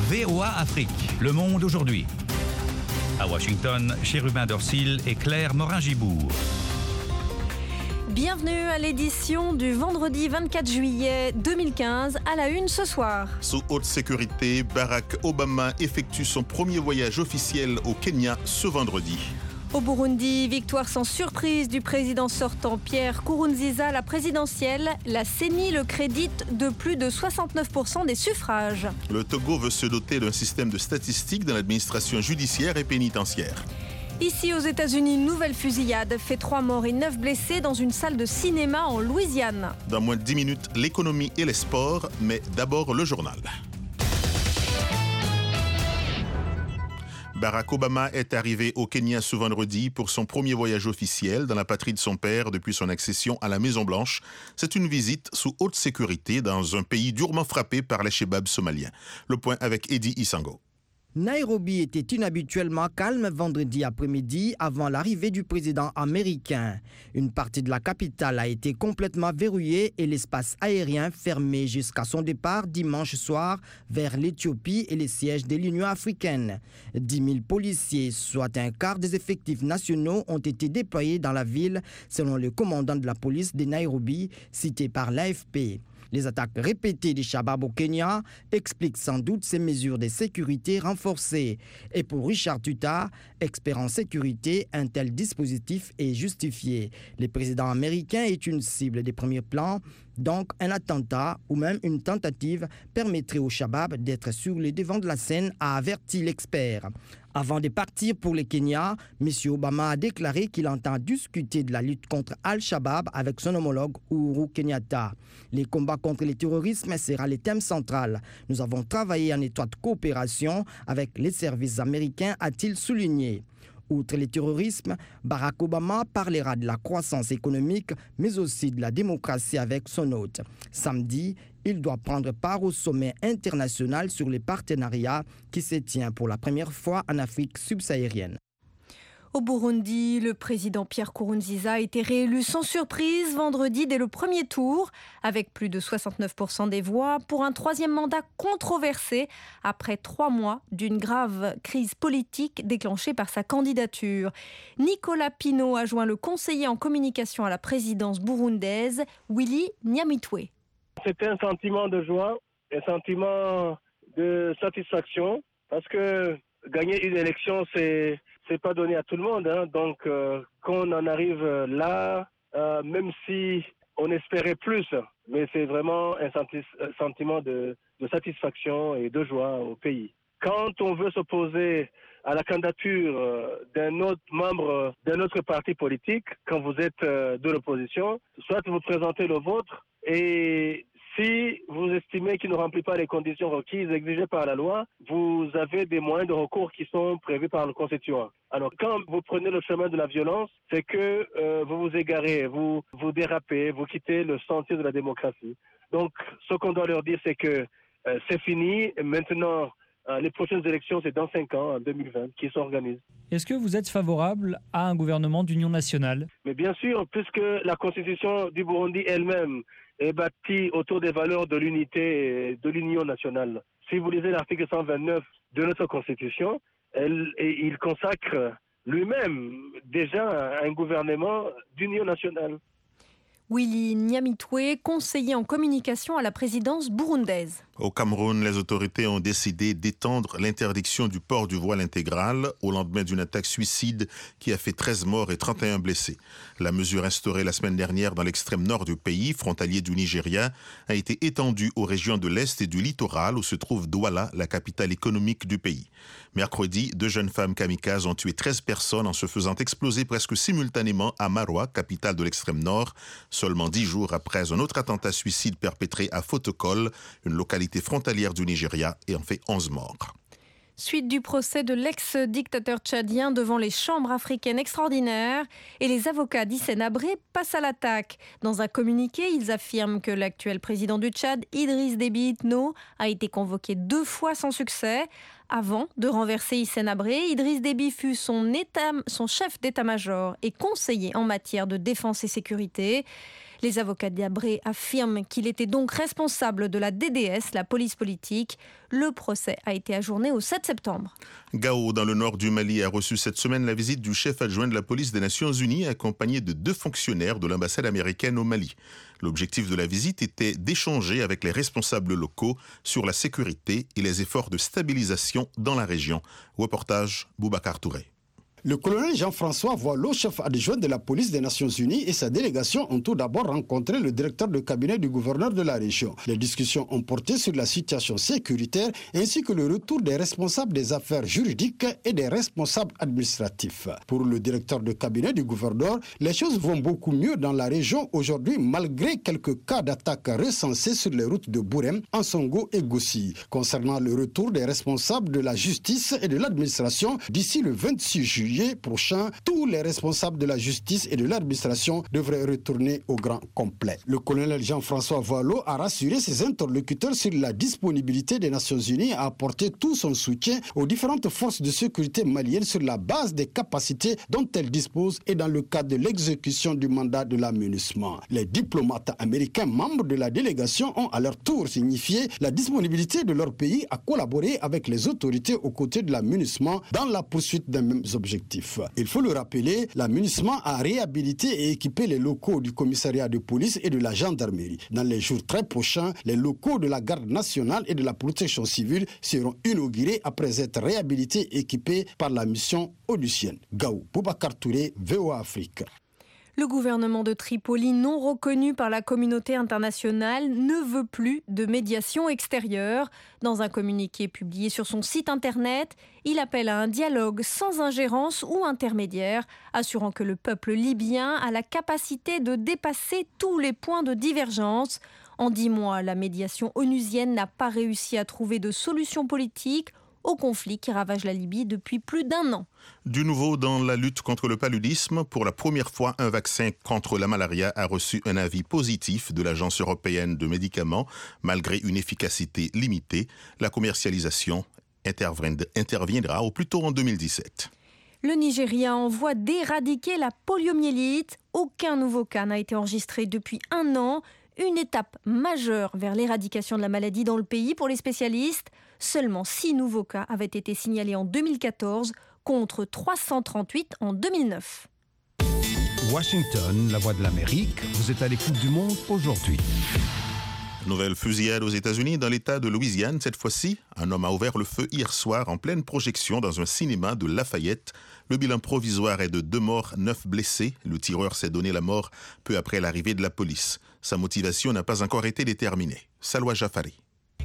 VOA Afrique, le monde aujourd'hui. À Washington, Chérubin Dorsil et Claire Morin-Gibourg. Bienvenue à l'édition du vendredi 24 juillet 2015, à la une ce soir. Sous haute sécurité, Barack Obama effectue son premier voyage officiel au Kenya ce vendredi. Au Burundi, victoire sans surprise du président sortant Pierre Nkurunziza à la présidentielle. La CENI le crédite de plus de 69% des suffrages. Le Togo veut se doter d'un système de statistiques dans l'administration judiciaire et pénitentiaire. Ici aux États-Unis, une nouvelle fusillade fait 3 morts et 9 blessés dans une salle de cinéma en Louisiane. Dans moins de 10 minutes, l'économie et les sports, mais d'abord le journal. Barack Obama est arrivé au Kenya ce vendredi pour son premier voyage officiel dans la patrie de son père depuis son accession à la Maison-Blanche. C'est une visite sous haute sécurité dans un pays durement frappé par les Chebabs somaliens. Le point avec Eddie Isango. Nairobi était inhabituellement calme vendredi après-midi avant l'arrivée du président américain. Une partie de la capitale a été complètement verrouillée et l'espace aérien fermé jusqu'à son départ dimanche soir vers l'Éthiopie et les sièges de l'Union africaine. 10 000 policiers, soit un quart des effectifs nationaux, ont été déployés dans la ville, selon le commandant de la police de Nairobi, cité par l'AFP. Les attaques répétées des Shabab au Kenya expliquent sans doute ces mesures de sécurité renforcées. Et pour Richard Tuta, expert en sécurité, un tel dispositif est justifié. Le président américain est une cible des premiers plans, donc un attentat ou même une tentative permettrait aux Shabab d'être sur le devant de la scène, a averti l'expert. Avant de partir pour le Kenya, M. Obama a déclaré qu'il entend discuter de la lutte contre Al-Shabaab avec son homologue Uhuru Kenyatta. Les combats contre le terrorisme sera le thème central. Nous avons travaillé en étroite coopération avec les services américains, a-t-il souligné. Outre le terrorisme, Barack Obama parlera de la croissance économique, mais aussi de la démocratie avec son hôte. Samedi, il doit prendre part au sommet international sur les partenariats qui se tient pour la première fois en Afrique subsaharienne. Au Burundi, le président Pierre Nkurunziza a été réélu sans surprise vendredi dès le premier tour, avec plus de 69% des voix, pour un troisième mandat controversé après 3 mois d'une grave crise politique déclenchée par sa candidature. Nicolas Pinault a joint le conseiller en communication à la présidence burundaise, Willy Nyamitwe. C'était un sentiment de joie, un sentiment de satisfaction, parce que gagner une élection, c'est pas donné à tout le monde, hein. Donc, quand on en arrive là, même si on espérait plus, mais c'est vraiment un sentiment de satisfaction et de joie au pays. Quand on veut s'opposer à la candidature d'un autre membre d'un autre parti politique, quand vous êtes de l'opposition, soit vous présentez le vôtre et si vous estimez qu'il ne remplit pas les conditions requises exigées par la loi, vous avez des moyens de recours qui sont prévus par le constituant. Alors, quand vous prenez le chemin de la violence, c'est que vous vous égarez, vous dérapez, vous quittez le sentier de la démocratie. Donc, ce qu'on doit leur dire, c'est que c'est fini. Maintenant, les prochaines élections, c'est dans 5 ans, en 2020, qui s'organisent. Est-ce que vous êtes favorable à un gouvernement d'union nationale ? Mais bien sûr, puisque la constitution du Burundi elle-même est bâtie autour des valeurs de l'unité de l'union nationale. Si vous lisez l'article 129 de notre constitution, il consacre lui-même déjà un gouvernement d'union nationale. Willy Nyamitwe, conseiller en communication à la présidence burundaise. Au Cameroun, les autorités ont décidé d'étendre l'interdiction du port du voile intégral au lendemain d'une attaque suicide qui a fait 13 morts et 31 blessés. La mesure instaurée la semaine dernière dans l'extrême nord du pays, frontalier du Nigeria, a été étendue aux régions de l'Est et du littoral où se trouve Douala, la capitale économique du pays. Mercredi, 2 jeunes femmes kamikazes ont tué 13 personnes en se faisant exploser presque simultanément à Maroua, capitale de l'extrême nord, seulement 10 jours après un autre attentat suicide perpétré à Fotokol, une localité frontalière du Nigeria, et en fait 11 morts. Suite du procès de l'ex-dictateur tchadien devant les chambres africaines extraordinaires et les avocats d'Hissène Habré passent à l'attaque. Dans un communiqué, ils affirment que l'actuel président du Tchad, Idriss Déby Itno, a été convoqué 2 fois sans succès. Avant de renverser Hissène Habré, Idriss Déby fut son chef d'état-major et conseiller en matière de défense et sécurité. Les avocats d'Habré affirment qu'il était donc responsable de la DDS, la police politique. Le procès a été ajourné au 7 septembre. Gao, dans le nord du Mali, a reçu cette semaine la visite du chef adjoint de la police des Nations Unies, accompagné de 2 fonctionnaires de l'ambassade américaine au Mali. L'objectif de la visite était d'échanger avec les responsables locaux sur la sécurité et les efforts de stabilisation dans la région. Reportage Boubacar Touré. Le colonel Jean-François Voileau, chef adjoint de la police des Nations Unies, et sa délégation ont tout d'abord rencontré le directeur de cabinet du gouverneur de la région. Les discussions ont porté sur la situation sécuritaire ainsi que le retour des responsables des affaires juridiques et des responsables administratifs. Pour le directeur de cabinet du gouverneur, les choses vont beaucoup mieux dans la région aujourd'hui malgré quelques cas d'attaques recensés sur les routes de Bourem, Ansongo et Gossy. Concernant le retour des responsables de la justice et de l'administration, d'ici le 26 juillet prochain, tous les responsables de la justice et de l'administration devraient retourner au grand complet. Le colonel Jean-François Voileau a rassuré ses interlocuteurs sur la disponibilité des Nations Unies à apporter tout son soutien aux différentes forces de sécurité maliennes sur la base des capacités dont elles disposent et dans le cadre de l'exécution du mandat de l'aMINUSMA. Les diplomates américains membres de la délégation ont à leur tour signifié la disponibilité de leur pays à collaborer avec les autorités aux côtés de l'aMINUSMA dans la poursuite des mêmes objectifs. Il faut le rappeler, l'aMINUSMA a réhabilité et équipé les locaux du commissariat de police et de la gendarmerie. Dans les jours très prochains, les locaux de la garde nationale et de la protection civile seront inaugurés après être réhabilités et équipés par la mission onusienne. Gao, Boubacar Touré, VOA Afrique. Le gouvernement de Tripoli, non reconnu par la communauté internationale, ne veut plus de médiation extérieure. Dans un communiqué publié sur son site internet, il appelle à un dialogue sans ingérence ou intermédiaire, assurant que le peuple libyen a la capacité de dépasser tous les points de divergence. En 10 mois, la médiation onusienne n'a pas réussi à trouver de solution politique au conflit qui ravage la Libye depuis plus d'1 an. Du nouveau dans la lutte contre le paludisme, pour la première fois, un vaccin contre la malaria a reçu un avis positif de l'Agence européenne de médicaments. Malgré une efficacité limitée, la commercialisation interviendra au plus tôt en 2017. Le Nigeria envoie d'éradiquer la poliomyélite. Aucun nouveau cas n'a été enregistré depuis 1 an. Une étape majeure vers l'éradication de la maladie dans le pays pour les spécialistes. Seulement 6 nouveaux cas avaient été signalés en 2014 contre 338 en 2009. Washington, la voix de l'Amérique, vous êtes à l'écoute du monde aujourd'hui. Nouvelle fusillade aux États-Unis dans l'État de Louisiane. Cette fois-ci, un homme a ouvert le feu hier soir en pleine projection dans un cinéma de Lafayette. Le bilan provisoire est de 2 morts, 9 blessés. Le tireur s'est donné la mort peu après l'arrivée de la police. Sa motivation n'a pas encore été déterminée. Salwa Jafari.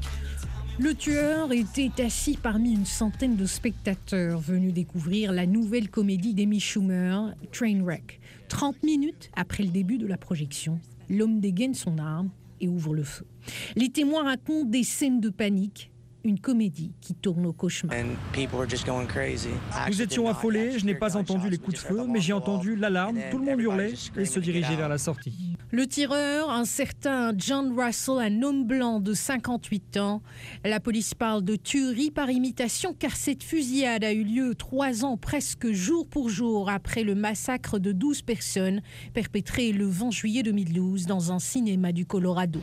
Le tueur était assis parmi une centaine de spectateurs venus découvrir la nouvelle comédie d'Amy Schumer, Trainwreck. 30 minutes après le début de la projection, l'homme dégaine son arme et ouvre le feu. Les témoins racontent des scènes de panique, une comédie qui tourne au cauchemar. Nous étions affolés, je n'ai pas entendu les coups de feu, mais j'ai entendu l'alarme, tout le monde hurlait et se dirigeait vers la sortie. Le tireur, un certain John Russell, un homme blanc de 58 ans. La police parle de tuerie par imitation car cette fusillade a eu lieu 3 ans presque jour pour jour après le massacre de 12 personnes perpétré le 20 juillet 2012 dans un cinéma du Colorado.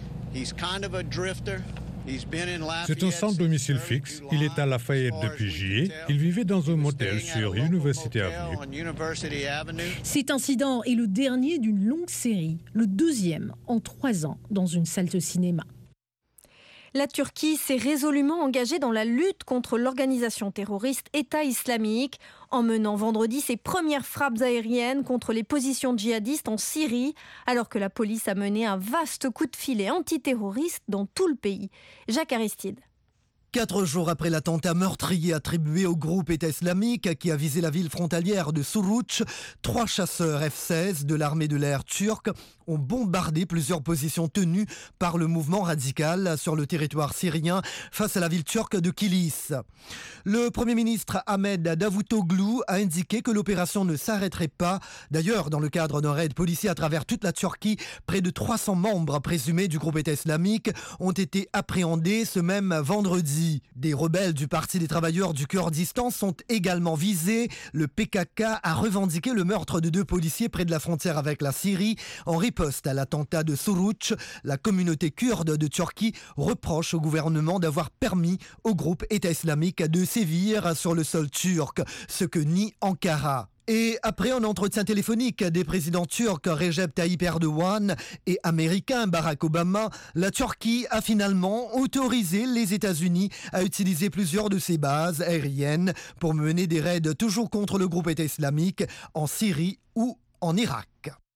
C'est un sans domicile fixe. Il est à Lafayette depuis juillet. Il vivait dans un motel sur University Avenue. Cet incident est le dernier d'une longue série, le 2e en 3 ans dans une salle de cinéma. La Turquie s'est résolument engagée dans la lutte contre l'organisation terroriste État islamique, en menant vendredi ses premières frappes aériennes contre les positions djihadistes en Syrie, alors que la police a mené un vaste coup de filet antiterroriste dans tout le pays. Jacques Aristide. 4 jours après l'attentat meurtrier attribué au groupe État islamique qui a visé la ville frontalière de Suruç, 3 chasseurs F-16 de l'armée de l'air turque ont bombardé plusieurs positions tenues par le mouvement radical sur le territoire syrien face à la ville turque de Kilis. Le Premier ministre Ahmed Davutoglu a indiqué que l'opération ne s'arrêterait pas. D'ailleurs, dans le cadre d'un raid policier à travers toute la Turquie, près de 300 membres présumés du groupe État islamique ont été appréhendés ce même vendredi. samedi. Des rebelles du Parti des travailleurs du Kurdistan sont également visés. Le PKK a revendiqué le meurtre de 2 policiers près de la frontière avec la Syrie. En riposte à l'attentat de Suruç, la communauté kurde de Turquie reproche au gouvernement d'avoir permis au groupe État islamique de sévir sur le sol turc, ce que nie Ankara. Et après un entretien téléphonique des présidents turcs Recep Tayyip Erdogan et américain Barack Obama, la Turquie a finalement autorisé les États-Unis à utiliser plusieurs de ses bases aériennes pour mener des raids toujours contre le groupe État islamique en Syrie ou en Irak.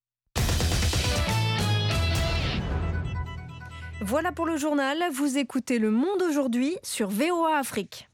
Voilà pour le journal. Vous écoutez Le Monde aujourd'hui sur VOA Afrique.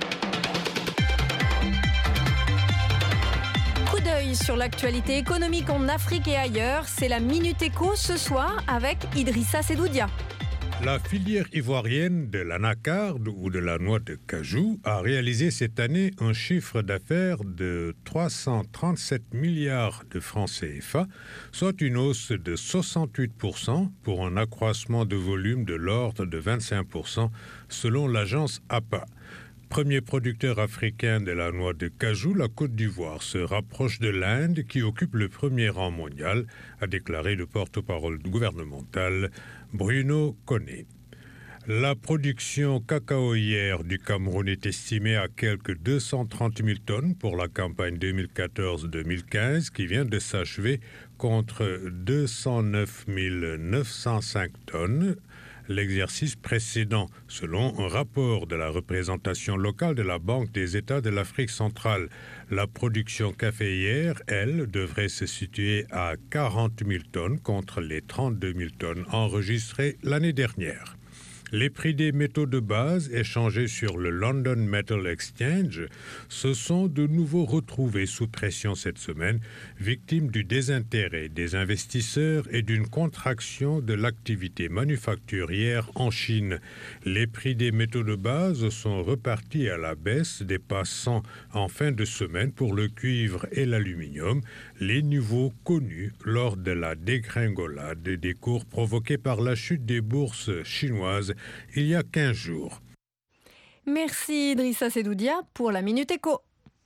Coup d'œil sur l'actualité économique en Afrique et ailleurs. C'est la Minute Éco ce soir avec Idrissa Sedoudia. La filière ivoirienne de l'anacarde ou de la noix de cajou a réalisé cette année un chiffre d'affaires de 337 milliards de francs CFA, soit une hausse de 68% pour un accroissement de volume de l'ordre de 25% selon l'agence APA. Premier producteur africain de la noix de cajou, la Côte d'Ivoire se rapproche de l'Inde qui occupe le premier rang mondial, a déclaré le porte-parole gouvernemental Bruno Koné. La production cacaoyère du Cameroun est estimée à quelques 230 000 tonnes pour la campagne 2014-2015 qui vient de s'achever contre 209 905 tonnes l'exercice précédent, selon un rapport de la représentation locale de la Banque des États de l'Afrique centrale. La production caféière, elle, devrait se situer à 40 000 tonnes contre les 32 000 tonnes enregistrées l'année dernière. Les prix des métaux de base échangés sur le London Metal Exchange se sont de nouveau retrouvés sous pression cette semaine, victimes du désintérêt des investisseurs et d'une contraction de l'activité manufacturière en Chine. Les prix des métaux de base sont repartis à la baisse, dépassant en fin de semaine pour le cuivre et l'aluminium les niveaux connus lors de la dégringolade des cours provoquée par la chute des bourses chinoises il y a 15 jours. Merci Idrissa Sedoudia pour la Minute Éco.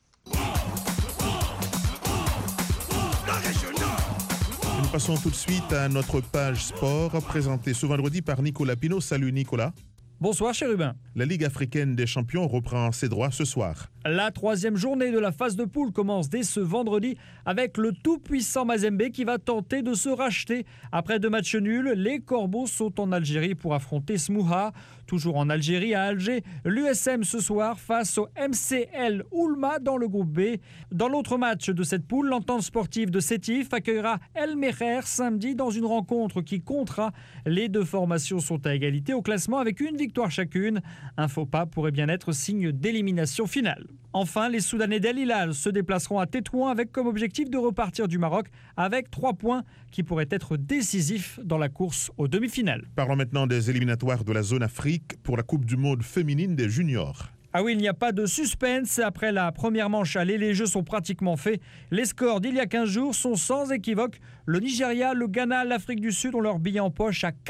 Nous passons tout de suite à notre page sport, présentée ce vendredi par Nicolas Pinault. Salut Nicolas. Bonsoir Chérubin. La Ligue africaine des champions reprend ses droits ce soir. La 3e journée de la phase de poule commence dès ce vendredi avec le tout-puissant Mazembe qui va tenter de se racheter. Après 2 matchs nuls, les Corbeaux sont en Algérie pour affronter Smouha. Toujours en Algérie, à Alger, l'USM ce soir face au MCL Oulma dans le groupe B. Dans l'autre match de cette poule, l'entente sportive de Sétif accueillera El Meher samedi dans une rencontre qui comptera. Les 2 formations sont à égalité au classement avec une victoire chacune. Un faux pas pourrait bien être signe d'élimination finale. Enfin, les Soudanais d'El Hilal se déplaceront à Tétouan avec comme objectif de repartir du Maroc avec 3 points qui pourraient être décisifs dans la course aux demi-finales. Parlons maintenant des éliminatoires de la zone Afrique pour la Coupe du Monde féminine des juniors. Ah oui, il n'y a pas de suspense. Après la première manche aller, les jeux sont pratiquement faits. Les scores d'il y a 15 jours sont sans équivoque. Le Nigeria, le Ghana, l'Afrique du Sud ont leur billet en poche à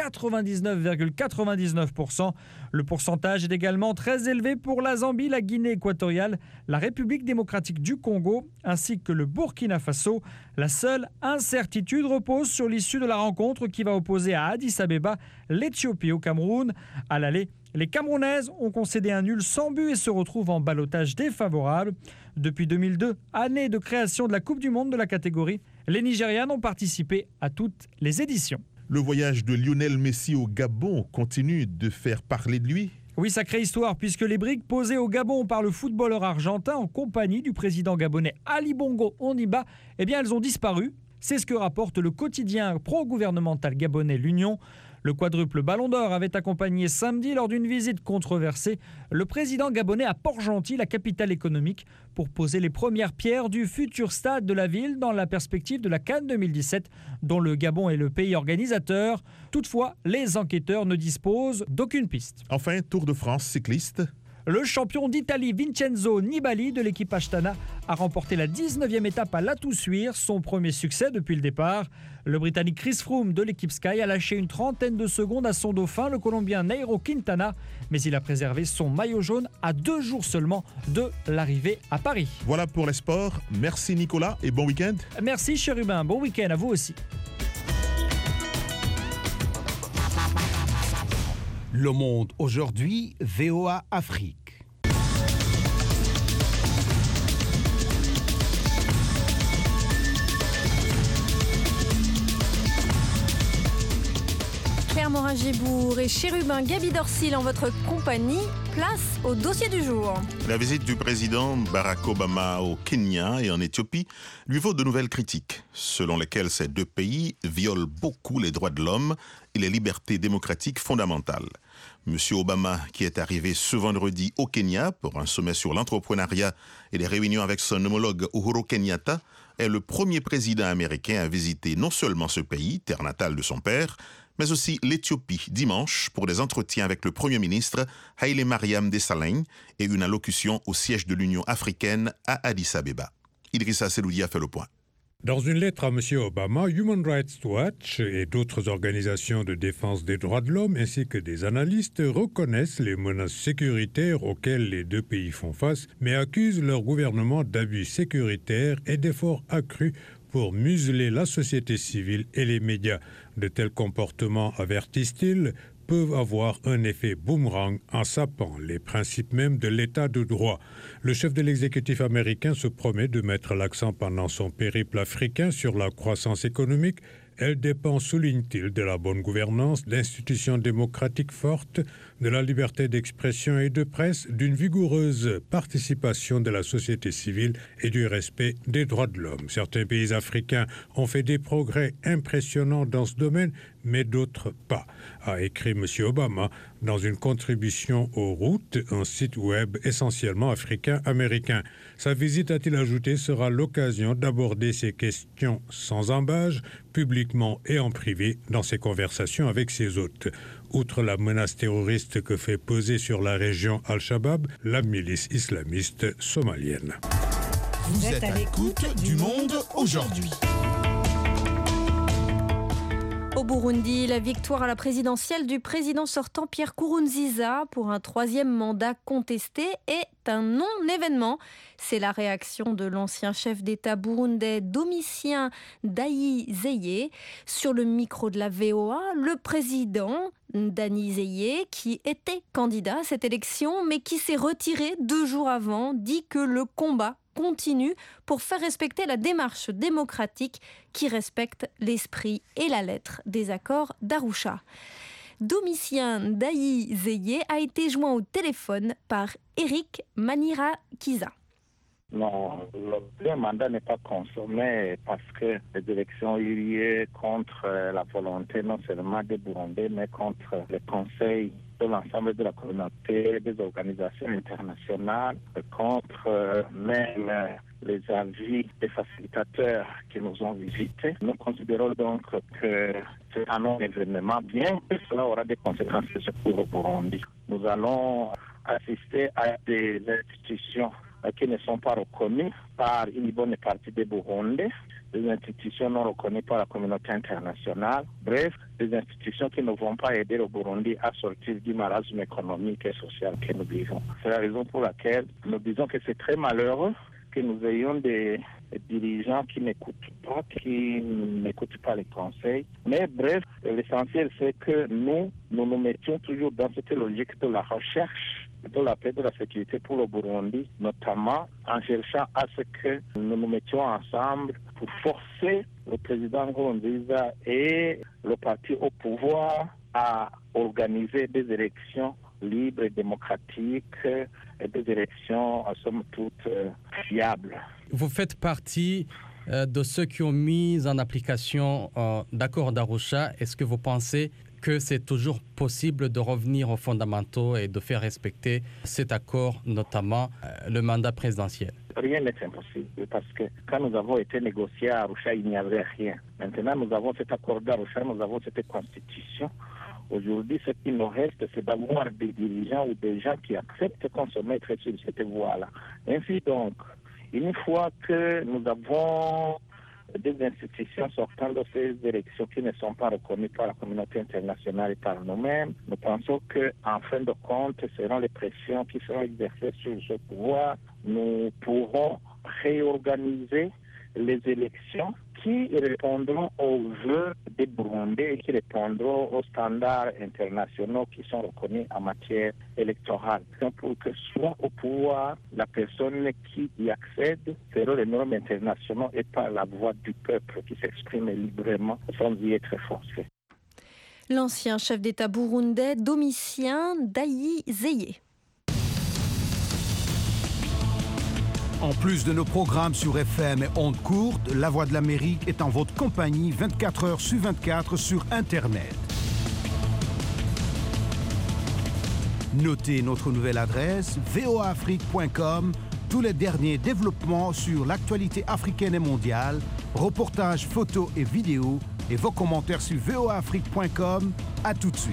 99,99%. Le pourcentage est également très élevé pour la Zambie, la Guinée équatoriale, la République démocratique du Congo ainsi que le Burkina Faso. La seule incertitude repose sur l'issue de la rencontre qui va opposer à Addis Abeba l'Éthiopie au Cameroun. À l'aller, les Camerounaises ont concédé un nul sans but et se retrouvent en ballottage défavorable. Depuis 2002, année de création de la Coupe du Monde de la catégorie, les Nigérianes ont participé à toutes les éditions. Le voyage de Lionel Messi au Gabon continue de faire parler de lui. Oui, sacrée histoire, puisque les briques posées au Gabon par le footballeur argentin en compagnie du président gabonais Ali Bongo Ondimba, elles ont disparu. C'est ce que rapporte le quotidien pro-gouvernemental gabonais L'Union. Le quadruple Ballon d'Or avait accompagné samedi lors d'une visite controversée le président gabonais à Port-Gentil, la capitale économique, pour poser les premières pierres du futur stade de la ville dans la perspective de la CAN 2017, dont le Gabon est le pays organisateur. Toutefois, les enquêteurs ne disposent d'aucune piste. Enfin, Tour de France cycliste. Le champion d'Italie Vincenzo Nibali de l'équipe Astana a remporté la 19e étape à La Toussuire, son premier succès depuis le départ. Le Britannique Chris Froome de l'équipe Sky a lâché une trentaine de secondes à son dauphin, le Colombien Nairo Quintana, mais il a préservé son maillot jaune à 2 jours seulement de l'arrivée à Paris. Voilà pour les sports. Merci Nicolas et bon week-end. Merci Chérubin, bon week-end à vous aussi. Le Monde aujourd'hui, VOA Afrique. Claire Morin-Gibour et Chérubin Gaby Dorsil en votre compagnie. Place au dossier du jour. La visite du président Barack Obama au Kenya et en Éthiopie lui vaut de nouvelles critiques, selon lesquelles ces deux pays violent beaucoup les droits de l'homme et les libertés démocratiques fondamentales. Monsieur Obama, qui est arrivé ce vendredi au Kenya pour un sommet sur l'entrepreneuriat et des réunions avec son homologue Uhuru Kenyatta, est le premier président américain à visiter non seulement ce pays, terre natale de son père, mais aussi l'Éthiopie dimanche pour des entretiens avec le Premier ministre Haile Mariam Desalegn et une allocution au siège de l'Union africaine à Addis Abeba. Idrissa Seloudi a fait le point. Dans une lettre à M. Obama, Human Rights Watch et d'autres organisations de défense des droits de l'homme ainsi que des analystes reconnaissent les menaces sécuritaires auxquelles les deux pays font face, mais accusent leur gouvernement d'abus sécuritaires et d'efforts accrus pour museler la société civile et les médias. De tels comportements, avertissent-ils, peuvent avoir un effet boomerang en sapant les principes mêmes de l'état de droit. Le chef de l'exécutif américain se promet de mettre l'accent pendant son périple africain sur la croissance économique. Elle dépend, souligne-t-il, de la bonne gouvernance, d'institutions démocratiques fortes, de la liberté d'expression et de presse, d'une vigoureuse participation de la société civile et du respect des droits de l'homme. Certains pays africains ont fait des progrès impressionnants dans ce domaine, mais d'autres pas, a écrit M. Obama dans une contribution aux Routes, un site web essentiellement africain-américain. Sa visite, a-t-il ajouté, sera l'occasion d'aborder ces questions sans embâge, publiquement et en privé, dans ses conversations avec ses hôtes. Outre la menace terroriste que fait peser sur la région Al-Shabaab, la milice islamiste somalienne. Vous êtes à l'écoute du Monde aujourd'hui. Au Burundi, la victoire à la présidentielle du président sortant Pierre Nkurunziza pour un 3e mandat contesté est un non-événement. C'est la réaction de l'ancien chef d'État burundais Domitien Ndayizeye. Sur le micro de la VOA, le président Ndayizeye, qui était candidat à cette élection mais qui s'est retiré 2 jours avant, dit que le combat continue pour faire respecter la démarche démocratique qui respecte l'esprit et la lettre des accords d'Arusha. Domitien Ndayizeye a été joint au téléphone par Eric Manirakiza. Non, le mandat n'est pas consommé parce que les élections ont eu lieu contre la volonté non seulement des Burundais, mais contre le Conseil de l'ensemble de la communauté, des organisations internationales, contre même les avis des facilitateurs qui nous ont visités. Nous considérons donc que c'est un non-événement, bien que cela aura des conséquences pour le Burundi. Nous allons assister à des institutions qui ne sont pas reconnues par une bonne partie des Burundais, des institutions non reconnues par la communauté internationale, bref, des institutions qui ne vont pas aider le Burundi à sortir du marasme économique et social que nous vivons. C'est la raison pour laquelle nous disons que c'est très malheureux que nous ayons des dirigeants qui n'écoutent pas les conseils. Mais bref, l'essentiel c'est que nous nous mettions toujours dans cette logique de la recherche de la paix, de la sécurité pour le Burundi, notamment en cherchant à ce que nous nous mettions ensemble pour forcer le président Nkurunziza et le parti au pouvoir à organiser des élections libres et démocratiques et des élections, en somme toute, fiables. Vous faites partie de ceux qui ont mis en application l'accord d'Arusha. Est-ce que vous pensez que c'est toujours possible de revenir aux fondamentaux et de faire respecter cet accord, notamment le mandat présidentiel? Rien n'est impossible parce que quand nous avons été négociés à Arusha, il n'y avait rien. Maintenant, nous avons cet accord d'Arusha, nous avons cette constitution Aujourd'hui, ce qui nous reste, c'est d'avoir des dirigeants ou des gens qui acceptent qu'on se mette sur cette voie-là. Ainsi donc, une fois que nous avons des institutions sortant de ces élections qui ne sont pas reconnues par la communauté internationale et par nous-mêmes, nous pensons qu'en fin de compte, selon les pressions qui seront exercées sur ce pouvoir, nous pourrons réorganiser les élections qui répondront aux vœux des Burundais et qui répondront aux standards internationaux qui sont reconnus en matière électorale. Pour que soit au pouvoir la personne qui y accède selon les normes internationales et par la voix du peuple qui s'exprime librement sans y être forcé. L'ancien chef d'État burundais Domitien Dayi Zeye. En plus de nos programmes sur FM et ondes courtes, La Voix de l'Amérique est en votre compagnie 24 heures sur 24 sur Internet. Notez notre nouvelle adresse voaafrique.com, tous les derniers développements sur l'actualité africaine et mondiale, reportages, photos et vidéos, et vos commentaires sur voaafrique.com. À tout de suite.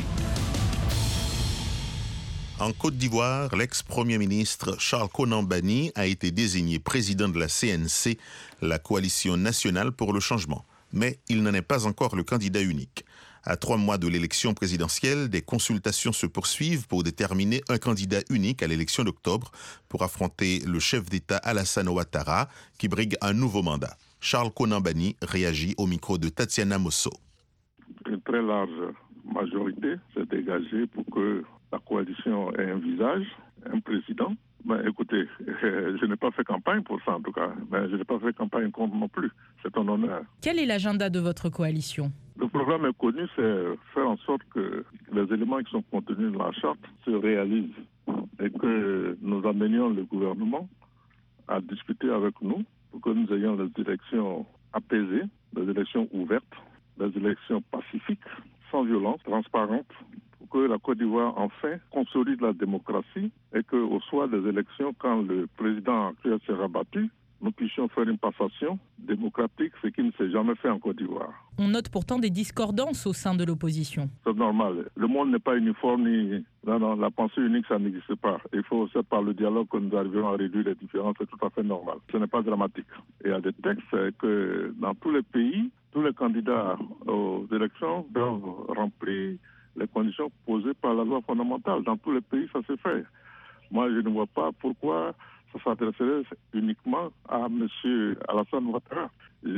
En Côte d'Ivoire, l'ex-premier ministre Charles Konan Banny a été désigné président de la CNC, la Coalition nationale pour le changement. Mais il n'en est pas encore le candidat unique. À 3 mois de l'élection présidentielle, des consultations se poursuivent pour déterminer un candidat unique à l'élection d'octobre pour affronter le chef d'État Alassane Ouattara, qui brigue un nouveau mandat. Charles Konan Banny réagit au micro de Tatiana Mosso. Une très large majorité s'est dégagée pour que la coalition ait un visage, un président. Écoutez, je n'ai pas fait campagne pour ça en tout cas, mais je n'ai pas fait campagne contre non plus. C'est un honneur. Quel est l'agenda de votre coalition ? Le programme est connu, c'est faire en sorte que les éléments qui sont contenus dans la charte se réalisent et que nous amenions le gouvernement à discuter avec nous pour que nous ayons des élections apaisées, des élections ouvertes, des élections pacifiques, sans violence, transparentes, pour que la Côte d'Ivoire enfin consolide la démocratie et qu'au soir des élections, quand le président actuel sera battu, nous puissions faire une passation démocratique, ce qui ne s'est jamais fait en Côte d'Ivoire. On note pourtant des discordances au sein de l'opposition. C'est normal. Le monde n'est pas uniforme, la pensée unique, ça n'existe pas. Il faut aussi par le dialogue que nous arriverons à réduire les différences, c'est tout à fait normal. Ce n'est pas dramatique. Il y a des textes que dans tous les pays, tous les candidats aux élections doivent remplir les conditions posées par la loi fondamentale. Dans tous les pays, ça se fait. Moi, je ne vois pas pourquoi ça s'adresserait uniquement à M. Alassane Ouattara.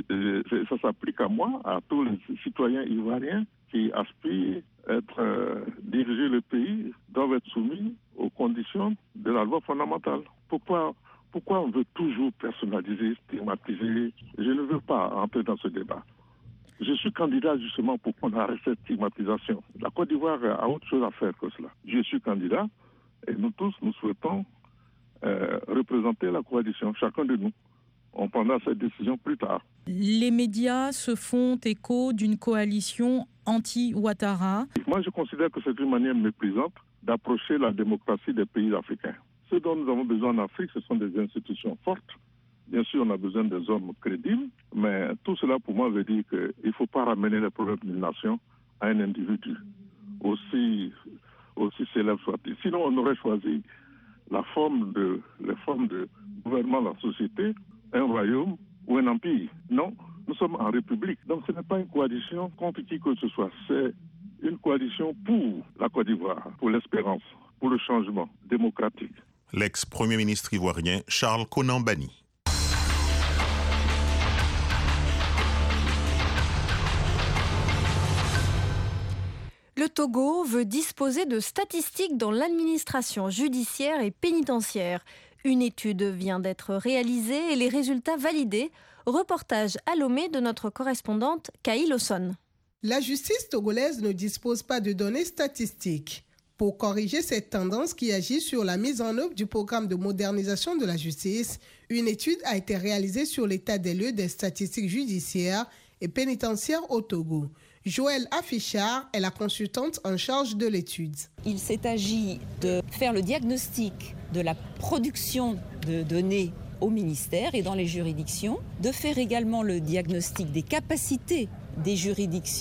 Ça s'applique à moi, à tous les citoyens ivoiriens qui aspirent à diriger le pays, doivent être soumis aux conditions de la loi fondamentale. Pourquoi on veut toujours personnaliser, stigmatiser ? Je ne veux pas entrer dans ce débat. Je suis candidat justement pour qu'on arrête cette stigmatisation. La Côte d'Ivoire a autre chose à faire que cela. Je suis candidat et nous tous, nous souhaitons représenter la coalition, chacun de nous. On prendra cette décision plus tard. Les médias se font écho d'une coalition anti-Ouattara. Moi, je considère que c'est une manière méprisante d'approcher la démocratie des pays africains. Ce dont nous avons besoin en Afrique, ce sont des institutions fortes. Bien sûr, on a besoin des hommes crédibles, mais tout cela, pour moi, veut dire qu'il ne faut pas ramener les problèmes d'une nation à un individu, aussi célèbre soit-il. Sinon, on aurait choisi les formes de gouvernement de la société, un royaume ou un empire. Non, nous sommes en république. Donc ce n'est pas une coalition contre qui que ce soit. C'est une coalition pour la Côte d'Ivoire, pour l'espérance, pour le changement démocratique. L'ex-premier ministre ivoirien Charles Konan Banny. Le Togo veut disposer de statistiques dans l'administration judiciaire et pénitentiaire. Une étude vient d'être réalisée et les résultats validés. Reportage à Lomé de notre correspondante Kaïl Osson. La justice togolaise ne dispose pas de données statistiques. Pour corriger cette tendance qui agit sur la mise en œuvre du programme de modernisation de la justice, une étude a été réalisée sur l'état des lieux des statistiques judiciaires et pénitentiaires au Togo. Joëlle Affichard est la consultante en charge de l'étude. Il s'est agi de faire le diagnostic de la production de données au ministère et dans les juridictions, de faire également le diagnostic des capacités des juridictions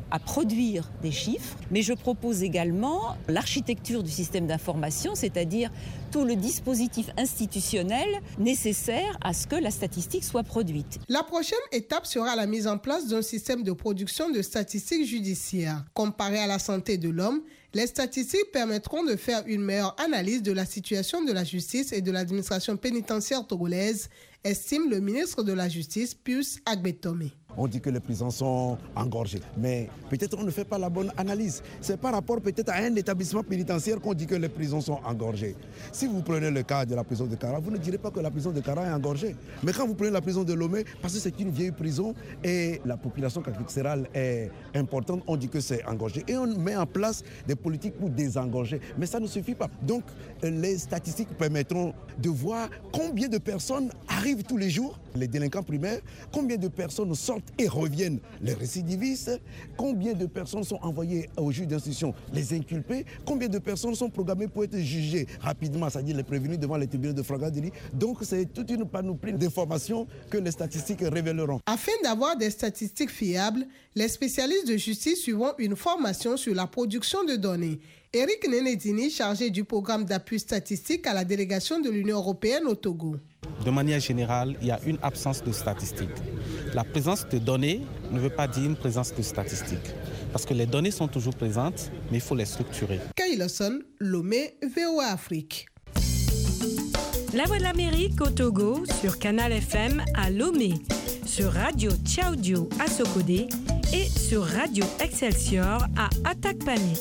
à produire des chiffres, mais je propose également l'architecture du système d'information, c'est-à-dire tout le dispositif institutionnel nécessaire à ce que la statistique soit produite. La prochaine étape sera la mise en place d'un système de production de statistiques judiciaires. Comparé à la santé de l'homme, les statistiques permettront de faire une meilleure analyse de la situation de la justice et de l'administration pénitentiaire togolaise, estime le ministre de la Justice, Pius Agbetome. On dit que les prisons sont engorgées, mais peut-être on ne fait pas la bonne analyse. C'est par rapport peut-être à un établissement pénitentiaire qu'on dit que les prisons sont engorgées. Si vous prenez le cas de la prison de Kara, vous ne direz pas que la prison de Kara est engorgée. Mais quand vous prenez la prison de Lomé, parce que c'est une vieille prison et la population carcérale est importante, on dit que c'est engorgé. Et on met en place des politiques pour désengorger. Mais ça ne suffit pas. Donc les statistiques permettront de voir combien de personnes arrivent tous les jours, les délinquants primaires, combien de personnes sortent et reviennent, les récidivistes, combien de personnes sont envoyées au juge d'instruction, les inculpés, combien de personnes sont programmées pour être jugées rapidement, c'est-à-dire les prévenus devant les tribunaux de flagrant délit. Donc c'est toute une panoplie d'informations que les statistiques révéleront. Afin d'avoir des statistiques fiables, les spécialistes de justice suivront une formation sur la production de données. Eric Nenedini, chargé du programme d'appui statistique à la délégation de l'Union européenne au Togo. De manière générale, il y a une absence de statistiques. La présence de données ne veut pas dire une présence de statistiques. Parce que les données sont toujours présentes, mais il faut les structurer. Kailoson, Lomé, VOA Afrique. La Voix de l'Amérique au Togo sur Canal FM à Lomé, sur Radio Tchaoudio à Sokodé et sur Radio Excelsior à Atakpané.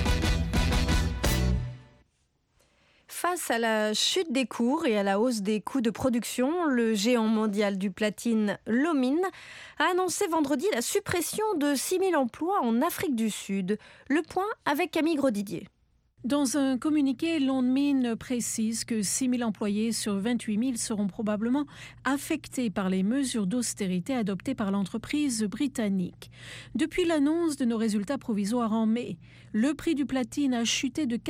Face à la chute des cours et à la hausse des coûts de production, le géant mondial du platine Lonmin a annoncé vendredi la suppression de 6 000 emplois en Afrique du Sud. Le point avec Camille Grosdidier. Dans un communiqué, Lonmin précise que 6 000 employés sur 28 000 seront probablement affectés par les mesures d'austérité adoptées par l'entreprise britannique. Depuis l'annonce de nos résultats provisoires en mai, le prix du platine a chuté de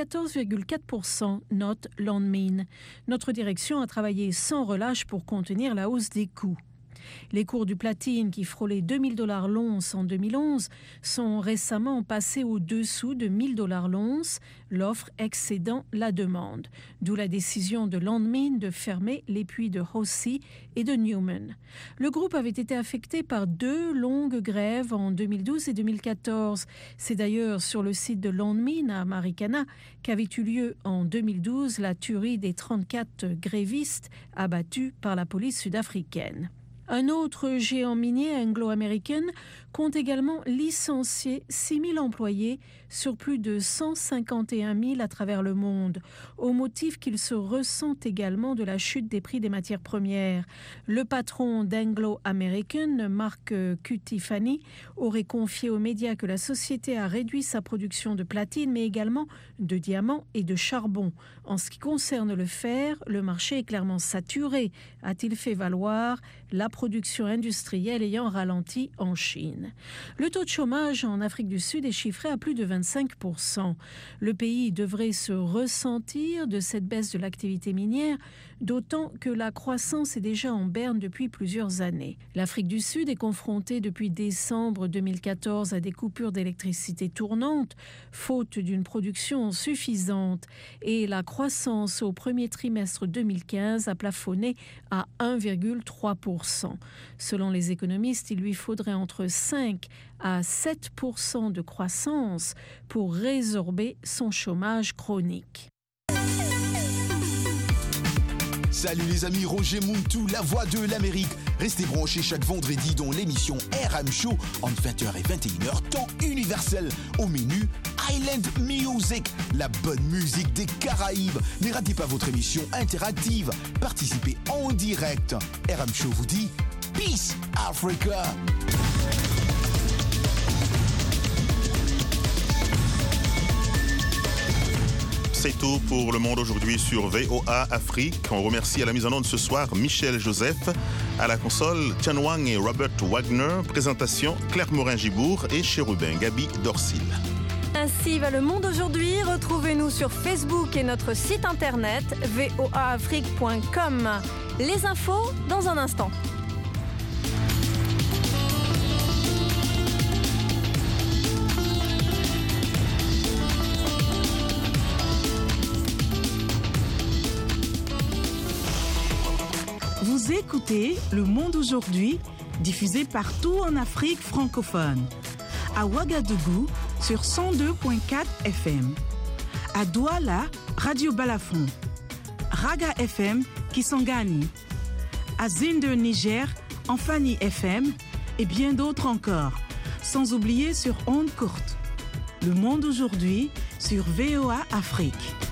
14,4%, note Lonmin. Notre direction a travaillé sans relâche pour contenir la hausse des coûts. Les cours du platine qui frôlaient $2 000 l'once en 2011 sont récemment passés au-dessous de $1 000 l'once, l'offre excédant la demande. D'où la décision de Lonmin de fermer les puits de Hossy et de Newman. Le groupe avait été affecté par 2 longues grèves en 2012 et 2014. C'est d'ailleurs sur le site de Lonmin à Marikana qu'avait eu lieu en 2012 la tuerie des 34 grévistes abattus par la police sud-africaine. Un autre géant minier anglo-américain compte également licencier 6 000 employés sur plus de 151 000 à travers le monde, au motif qu'il se ressent également de la chute des prix des matières premières. Le patron d'Anglo-American, Mark Cutifani, aurait confié aux médias que la société a réduit sa production de platine, mais également de diamants et de charbon. En ce qui concerne le fer, le marché est clairement saturé, a-t-il fait valoir, la production industrielle ayant ralenti en Chine. Le taux de chômage en Afrique du Sud est chiffré à plus de 25%. Le pays devrait se ressentir de cette baisse de l'activité minière, d'autant que la croissance est déjà en berne depuis plusieurs années. L'Afrique du Sud est confrontée depuis décembre 2014 à des coupures d'électricité tournantes, faute d'une production suffisante, et la croissance au premier trimestre 2015 a plafonné à 1,3%. Selon les économistes, il lui faudrait entre 5 à 7% de croissance pour résorber son chômage chronique. Salut les amis, Roger Muntu, la voix de l'Amérique. Restez branchés chaque vendredi dans l'émission RM Show entre 20h et 21h, temps universel. Au menu, Island Music, la bonne musique des Caraïbes. Ne ratez pas votre émission interactive. Participez en direct. RM Show vous dit Peace Africa. C'est tout pour Le Monde aujourd'hui sur VOA Afrique. On remercie à la mise en onde ce soir Michel Joseph, à la console Tian Wang et Robert Wagner, présentation Claire Morin-Gibourg et Chérubin Gabi Dorsil. Ainsi va Le Monde aujourd'hui. Retrouvez-nous sur Facebook et notre site internet voaafrique.com. Les infos dans un instant. Vous écoutez Le Monde aujourd'hui, diffusé partout en Afrique francophone. À Ouagadougou, sur 102.4 FM. À Douala, Radio Balafon. Raga FM, Kisangani. À Zinder, Niger, Enfani FM et bien d'autres encore. Sans oublier sur Ondes Courtes. Le Monde aujourd'hui sur VOA Afrique.